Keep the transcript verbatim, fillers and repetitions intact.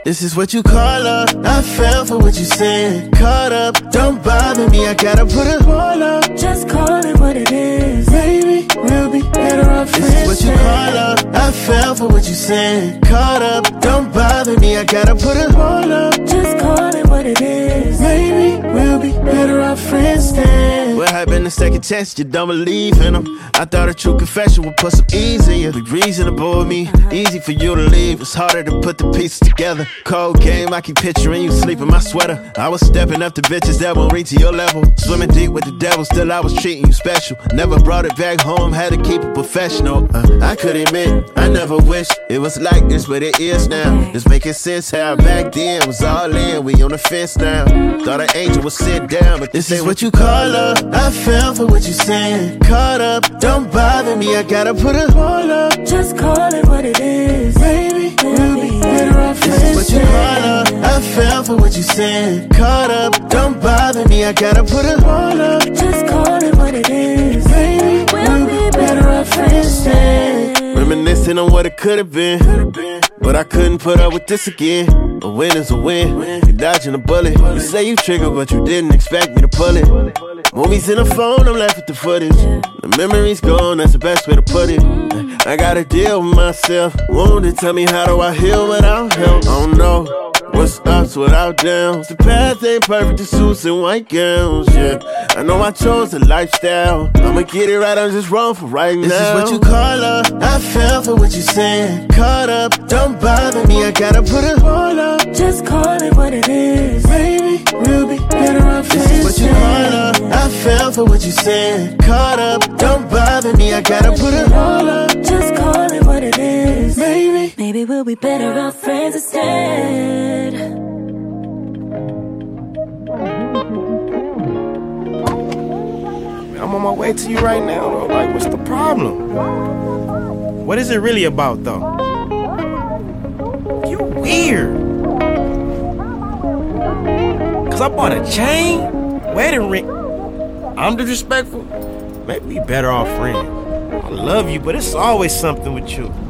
This is what you call love. I fell for what you said. Caught up, don't bother me. I gotta put a hold up. Just call it what it is. Baby, we'll be better off friends. This is what you call love. I fell for what you said. Caught up, don't bother me. I gotta put a hold up. Just call it what it is. Maybe we'll be better off friends then. Well, I've been a second chance, you don't believe in them. I thought a true confession would put some ease in you. Be reasonable with me, easy for you to leave. It's harder to put the pieces together. Cold game, I keep picturing you sleep in my sweater. I was stepping up to bitches that won't reach to your level. Swimming deep with the devil, still I was treating you special. Never brought it back home, had to keep it professional. uh, I could admit, I never wished it was like this, but it is now. It's making sense how back then was all in. We on the fence now. Thought an angel would sit down, but this, this ain't what you call love. I fell for what you said. Caught up, don't bother me. I gotta put a hold up. Just call it what it is. Baby, we'll be better off friends. This is what you call love. I fell for what you said. Caught up, don't bother me. I gotta put a hold up. Just call it what it is. Baby, we'll be better off friends then. Reminiscing on what it could have been, but I couldn't put up with this again. A win is a win. You're dodging a bullet. You say you triggered, but you didn't expect me to pull it. Movies in the phone, I'm left with the footage. The memory's gone, that's the best way to put it. I gotta deal with myself. Wounded, tell me how do I heal without help? I don't know. What's ups without downs? The path ain't perfect, the suits and white gowns, yeah. I know I chose the lifestyle. I'ma get it right, I'm just wrong for right now. This is what you call love. I fell for what you said. Caught up, don't bother me. I gotta put a hold up. Just call it what it is. Baby, we'll be better off friends. This is what you call love. I fell for what you said. Caught up, don't bother me. I gotta put a hold up. Just call it what it is. Baby, maybe we'll be better off friends instead. I'm on my way to you right now, though. Like, what's the problem? What is it really about, though? You weird. Cause I bought a chain, wedding ring. I'm disrespectful. Maybe we better off friends. I love you, but it's always something with you.